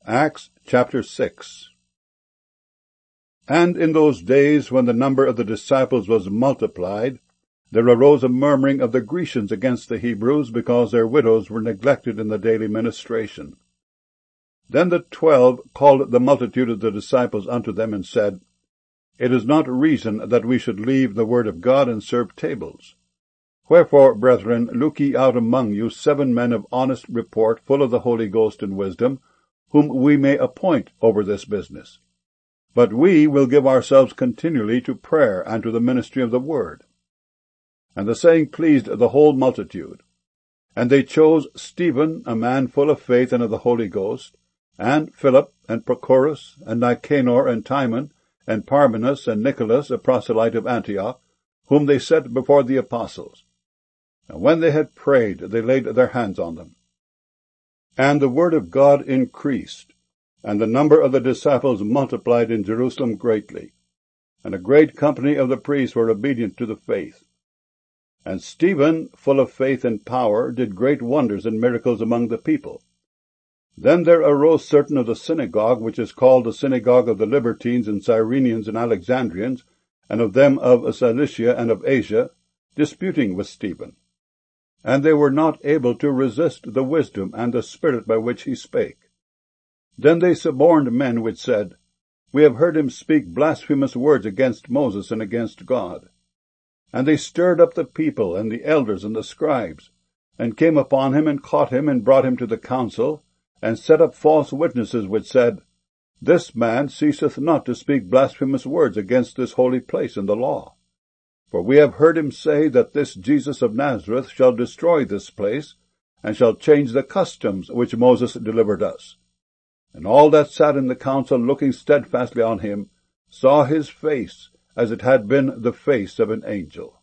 Acts chapter 6. And in those days, when the number of the disciples was multiplied, there arose a murmuring of the Grecians against the Hebrews, because their widows were neglected in the daily ministration. Then the 12 called the multitude of the disciples unto them, and said, It is not reason that we should leave the word of God and serve tables. Wherefore, brethren, look ye out among you 7 men of honest report, full of the Holy Ghost and wisdom, whom we may appoint over this business. But we will give ourselves continually to prayer and to the ministry of the word. And the saying pleased the whole multitude. And they chose Stephen, a man full of faith and of the Holy Ghost, and Philip, and Prochorus, and Nicanor, and Timon, and Parmenas, and Nicholas, a proselyte of Antioch, whom they set before the apostles. And when they had prayed, they laid their hands on them. And the word of God increased, and the number of the disciples multiplied in Jerusalem greatly. And a great company of the priests were obedient to the faith. And Stephen, full of faith and power, did great wonders and miracles among the people. Then there arose certain of the synagogue, which is called the synagogue of the Libertines and Cyrenians and Alexandrians, and of them of Cilicia and of Asia, disputing with Stephen. And they were not able to resist the wisdom and the spirit by which he spake. Then they suborned men which said, We have heard him speak blasphemous words against Moses and against God. And they stirred up the people and the elders and the scribes, and came upon him and caught him and brought him to the council, and set up false witnesses which said, This man ceaseth not to speak blasphemous words against this holy place and the law. For we have heard him say that this Jesus of Nazareth shall destroy this place, and shall change the customs which Moses delivered us. And all that sat in the council, looking steadfastly on him, saw his face as it had been the face of an angel.